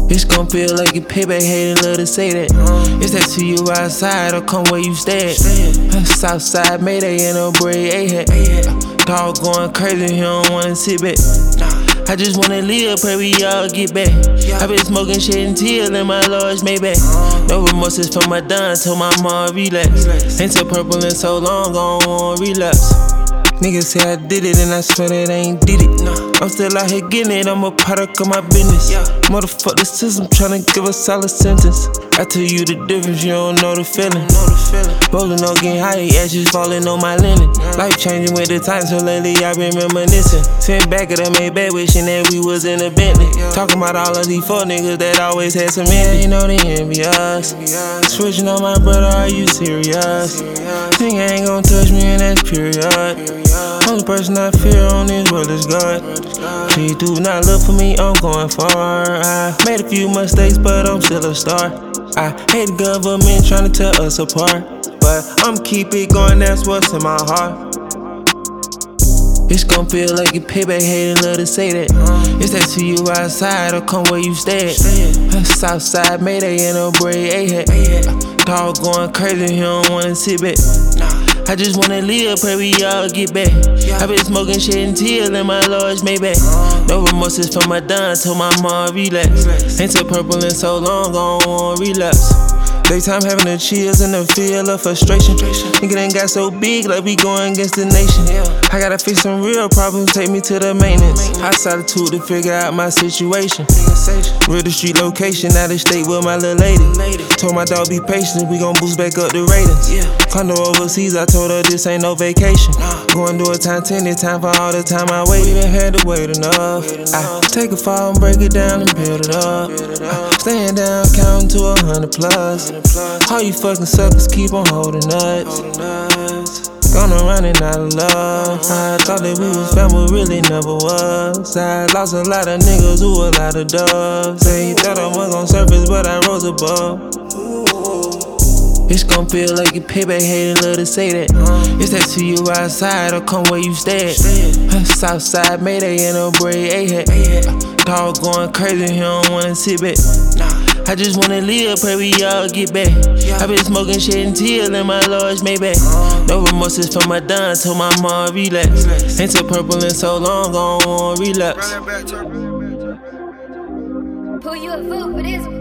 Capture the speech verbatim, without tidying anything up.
It's gon' feel like a payback, hatin' love to say that. It's that to you outside or come where you stay at. Southside Mayday in a braid A-hat. Dog going crazy, he don't wanna sit back. I just wanna live, pray we all get back. I been smoking shit until in my large Maybach. No remorses for my done, told my mom relax. Ain't so purple in so long, gon' want relapse. Niggas say I did it and I swear that I ain't did it. I'm still out here getting it, I'm a product of my business. Motherfuck the system, tryna give a solid sentence. I tell you the difference, you don't know the feeling. Rolling on getting high, ashes falling on my linen. Life changing with the times, so lately I been reminiscing. Sitting back at the Maybach, wishing that we was in a Bentley. Talking about all of these four niggas that always had some envy. You know they envy us. Switching on my brother, are you serious? Think I ain't gon' touch me and that's period. Only person I fear on this world is God. She do not look for me, I'm going far. I made a few mistakes, but I'm still a star. I hate the government trying to tear us apart, but I'm keep it going, that's what's in my heart. It's gon' feel like a payback, hatin' love to say that. It's that to you outside or come where you stay at. Southside Mayday in a braid A-hat. Dog going crazy, he don't wanna sit back. I just wanna live, pray we all get back. I been smoking shit until in my large Maybach. No remorses for my done, told my mom relax. Ain't so purple in so long, gon' want relapse. Daytime having the chills and the feel of frustration. Nigga done got so big like we going against the nation. I gotta fix some real problems, take me to the maintenance. I solitude to figure out my situation. Real the street location, out of state with my little lady. Told my dog be patient, we gon' boost back up the ratings. Condo overseas, I told her this ain't no vacation. Going to a time ten, it's time for all the time I waited. We done had to wait enough. I take a fall and break it down and build it up. I stand down, counting to a hundred plus. All you fucking suckers keep on holding nuts. Gone around and out of love. I thought that we was family, really never was. I lost a lot of niggas who a lot of doves. They thought I was gon' surface, but I rose above. It's gon' feel like a payback, hatin' love to say that. It's that to you outside or come where you stay at. Southside Mayday in a braid A-hat. Dog going crazy, he don't wanna sit back. I just wanna live, pray we all get back. I been smoking shit until in my large Maybach. No remorses for my done, told my mom relax. Ain't so purple in so long, gon' want relapse. Pull you a fool for this.